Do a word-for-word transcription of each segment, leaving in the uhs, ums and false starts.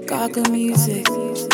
Gaga music.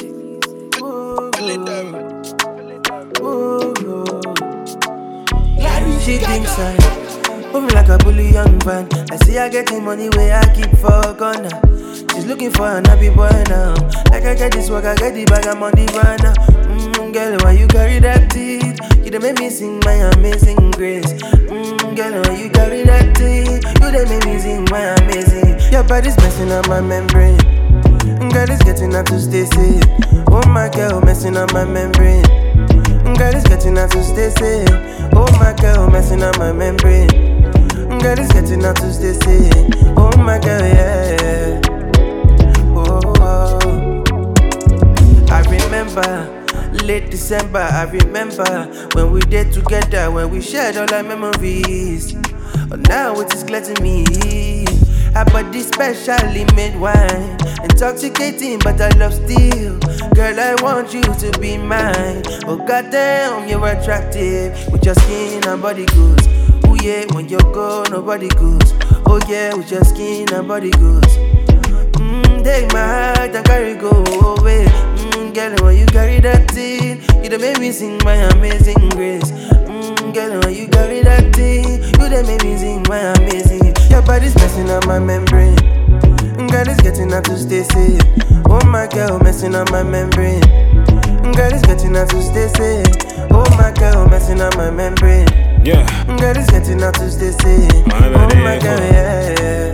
She thinks I move me like a bullion van. I see her getting money where I keep for corner. She's looking for an happy boy now. Like I get this work, I get the bag, I'm on the run now. Mmm, girl, why you carry that teeth? You done make me sing my amazing grace. Mmm, girl, why you carry that teeth? You done make me sing my amazing. Your body's messing up my membrane. Girl, it's getting out to stay safe. Oh my girl, messing up my membrane. Girl, it's getting out to stay safe. Oh my girl, messing up my membrane. Girl, it's getting out to stay safe. Oh my girl, yeah. Oh, oh. I remember late December. I remember when we did together, when we shared all our memories. But now it is clear to me. Her body specially made wine, intoxicating, but I love still. Girl, I want you to be mine. Oh goddamn, you're attractive with your skin and body goods. Oh yeah, when you go, nobody goes. Oh yeah, with your skin and body goods. Mmm, take my heart and carry go away. Mmm, girl, when you carry that thing, you done make me sing my amazing grace. Mmm, girl, when you carry that thing, you done make me sing my amazing. Your body's messing up my membrane. Girl, it's getting out to stay safe. Oh my girl, messing up my membrane. Girl, it's getting out to stay safe. Oh my girl, messing up my membrane. Yeah. Girl, it's getting out to stay safe. My Oh bad, my yeah. girl, yeah.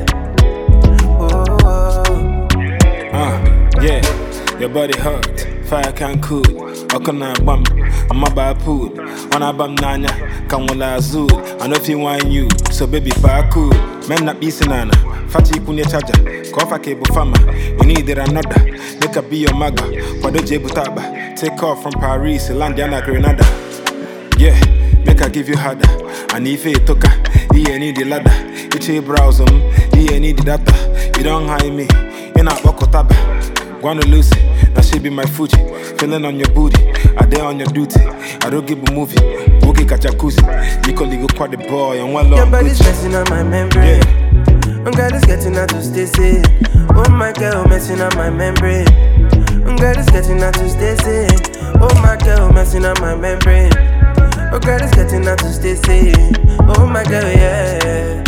Oh, oh. Uh, yeah. Your body hot, fire can cool. Okona bam, I'm a bad food. On a bam nanya, come on la zoo. I know if you want you, so baby fire cool. Men not be sinana, fatty punya charger. Kofa cable farmer, you need it another. Make a be your maga, for the jebutaba. Take off from Paris, Landiana, Grenada. Yeah, make her give you harder. And if it took her, he ain't need the ladder. It's a browse him, he ain't need the data. You don't hide me, in a wakotaba. Wanna lose it, now she be my Fuji. Feeling on your booty, I there on your duty. I don't give a movie, boogie jacuzzi. You call you go quite the boy and one long. Your body's messing up my membrane. Yeah. Girl, it's getting out to stay safe. Oh my girl, messing up my membrane. Girl, it's getting out to stay safe. Oh my girl, messing up my membrane. Oh girl, it's getting out to stay safe. Oh my girl, yeah.